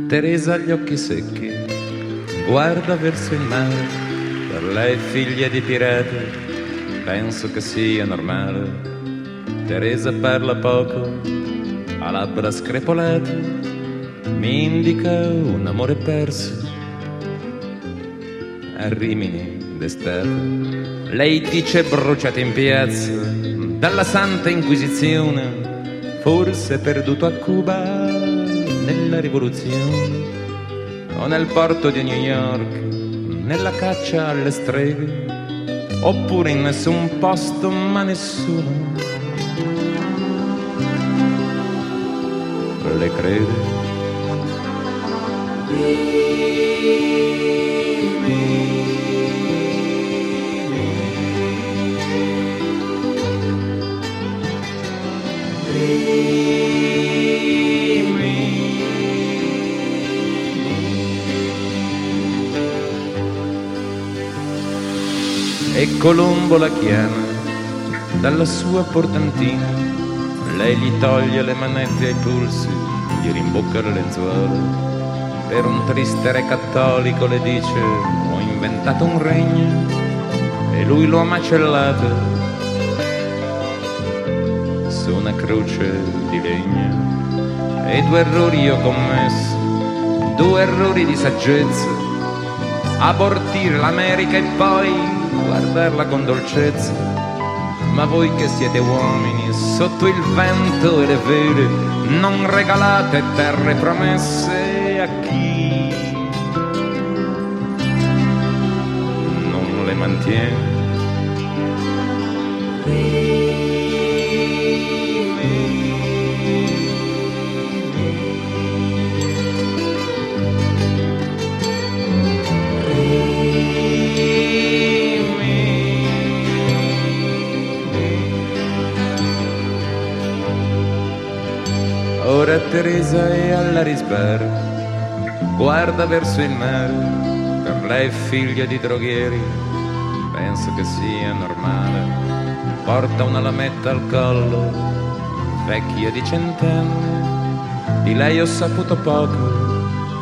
Teresa ha gli occhi secchi, guarda verso il mare, per lei figlia di pirati, penso che sia normale. Teresa parla poco, ha labbra screpolate, mi indica un amore perso a Rimini d'estate. Lei dice bruciate in piazza dalla Santa Inquisizione, forse perduto a Cuba nella rivoluzione, o nel porto di New York, nella caccia alle streghe, oppure in nessun posto ma nessuno le crede. E Colombo la chiama dalla sua portantina, lei gli toglie le manette ai polsi, gli rimbocca le lenzuola. Per un triste re cattolico le dice ho inventato un regno e lui lo ha macellato su una croce di legno. E 2 errori io ho commesso, 2 errori di saggezza: abortire l'America e poi guardarla con dolcezza. Ma voi che siete uomini sotto il vento e le vele, non regalate terre promesse a chi non le mantiene. Ora Teresa è all'Arisbar, guarda verso il mare, per lei è figlia di droghieri, penso che sia normale. Porta una lametta al collo, vecchia di 100 anni, di lei ho saputo poco,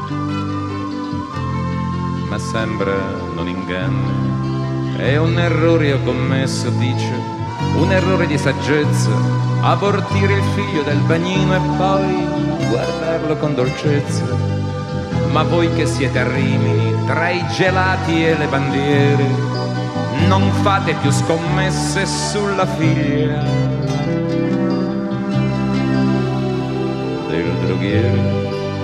ma sembra non inganna. È un errore ho commesso, dice, un errore di saggezza: abortire il figlio del bagnino e poi guardarlo con dolcezza. Ma voi che siete a Rimini, tra i gelati e le bandiere, non fate più scommesse sulla figlia del droghiere.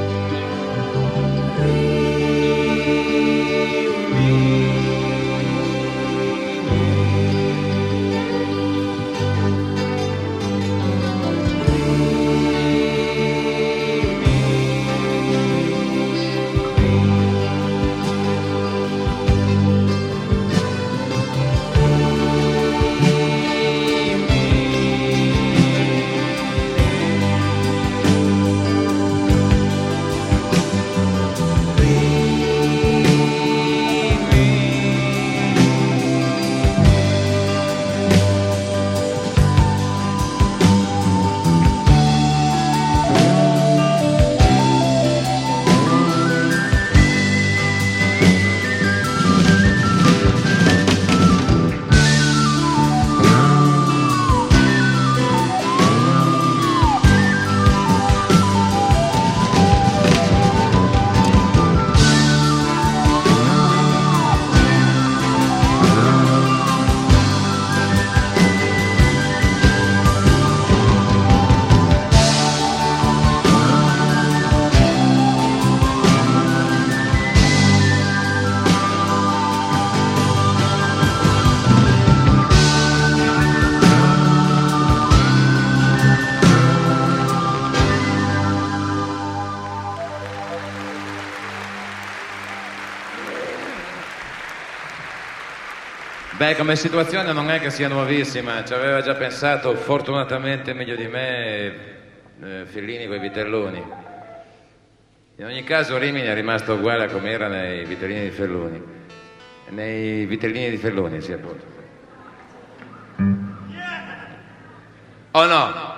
Beh, come situazione non è che sia nuovissima, ci aveva già pensato fortunatamente meglio di me Fellini coi vitelloni. In ogni caso Rimini è rimasto uguale a come era nei vitellini di Felloni. Nei vitellini di Felloni, sì, appunto. Oh no!